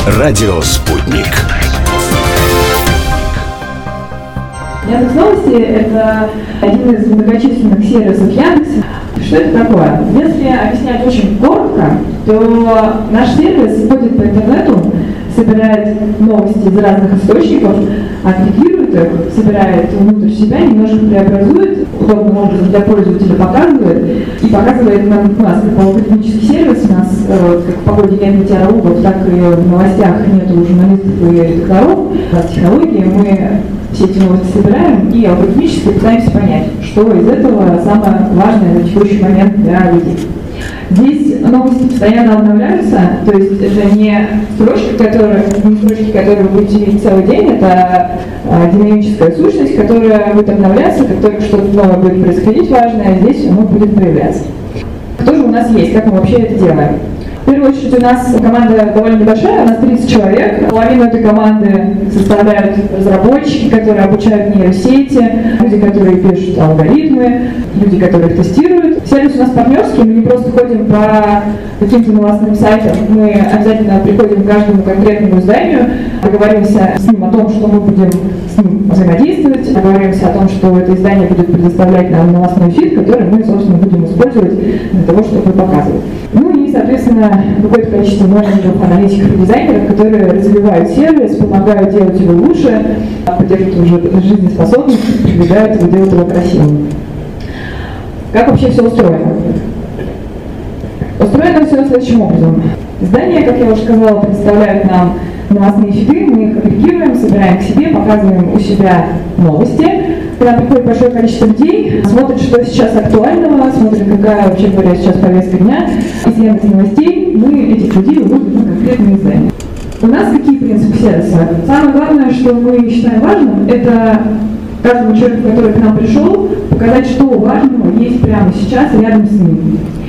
Радио «Спутник». Яндекс.Новости – это один из многочисленных сервисов Яндекса. Что это такое? Если объяснять очень коротко, то наш сервис ходит по интернету, собирает новости из разных источников, агрегирует их, собирает внутрь себя, немножко преобразует, удобным образом для пользователя показывает, и показывает нам нас как алгоритмический сервис. У нас как в погоде нет метеорологов, так и в новостях нет журналистов и редакторов. От технологии мы все эти новости собираем и алгоритмически пытаемся понять, что из этого самое важное на текущий момент для людей. Здесь новости постоянно обновляются, то есть это не строчки, которые вы будете видеть целый день, это динамическая сущность, которая будет обновляться, как только что-то новое будет происходить важное, здесь оно будет проявляться. Кто же у нас есть, как мы вообще это делаем? В первую очередь у нас команда довольно небольшая, у нас 30 человек. Половину этой команды составляют разработчики, которые обучают нейросети, люди, которые пишут алгоритмы, люди, которые их тестируют. Сервис у нас партнерский, мы не просто ходим по каким-то новостным сайтам, мы обязательно приходим к каждому конкретному изданию, договоримся с ним о том, что мы будем с ним взаимодействовать, договоримся о том, что это издание будет предоставлять нам новостной фид, который мы, собственно, будем использовать для того, чтобы показывать. Ну и, соответственно, какое-то количество менеджеров, аналитиков и дизайнеров, которые развивают сервис, помогают делать его лучше, поддерживают его жизнеспособность, продвигают его, делают его красивым. Как вообще все устроено? Устроено все следующим образом. Издания, как я уже сказала, представляют нам новостные фиды, мы их агрегируем, собираем к себе, показываем у себя новости. Когда приходит большое количество людей, смотрят, что сейчас актуального, смотрят, какая, вообще говоря, сейчас повестка дня. Из Яндекс.Новостей мы этих людей выводим на конкретные издания. У нас какие принципы сервиса? Самое главное, что мы считаем важным, это каждому человеку, который к нам пришел, показать, что важного есть прямо сейчас рядом с ним.